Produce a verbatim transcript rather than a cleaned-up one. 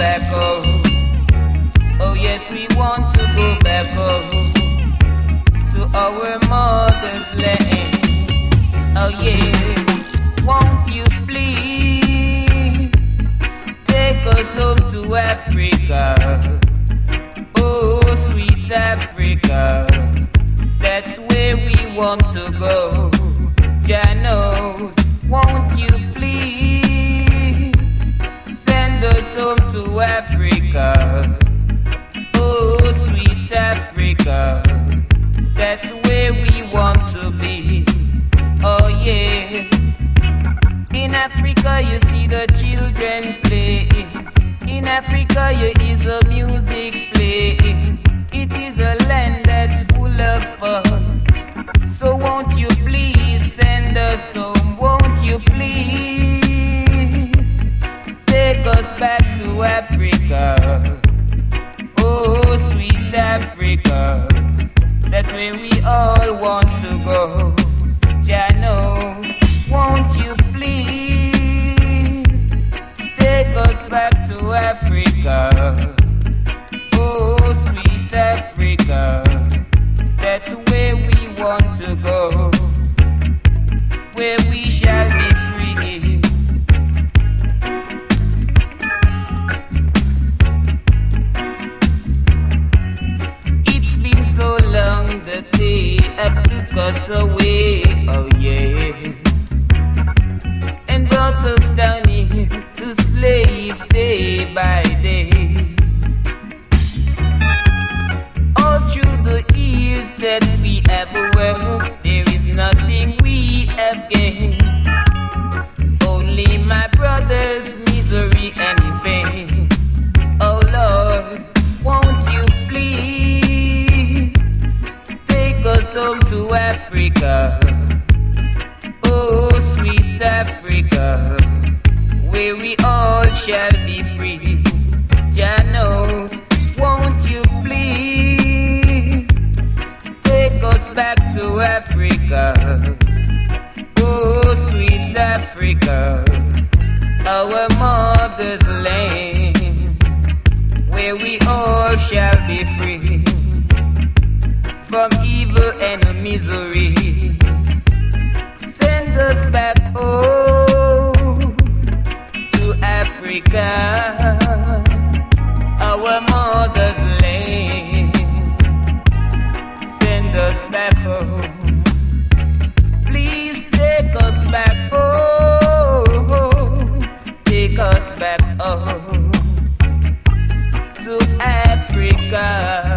back home. Oh yes, we want to go back home to our mother's land. Oh yeah, won't you please take us home to Africa? Oh sweet Africa, that's where we want to go. Jah knows, won't you please send us home to Africa? Oh sweet Africa, that's where we want to be. Oh yeah, in Africa you see the children playing. In Africa you hear the music playing. It is a land that's full of fun. So won't you please send us home? Won't you please take us back to Africa? Oh sweet Africa, that's where we all want to go. Jah knows, won't you please take us back to Africa? Oh sweet Africa, that's where we want to go, where we shall be free. It's been so long that they have took us away, oh yeah, and brought us down here to slave day by day. All through the years that we have worked, there is nothing we have gained, only my brother's misery and pain. Oh Lord, won't you please take us home to Africa? Oh sweet Africa, where we all shall be free. Jah knows, won't you please take us back to Africa? Oh sweet Africa, our mother's land, where we all shall be free from evil and misery. Send us back home to Africa, our mother's land. Send us back home. Please take us back home. Take us back home to Africa.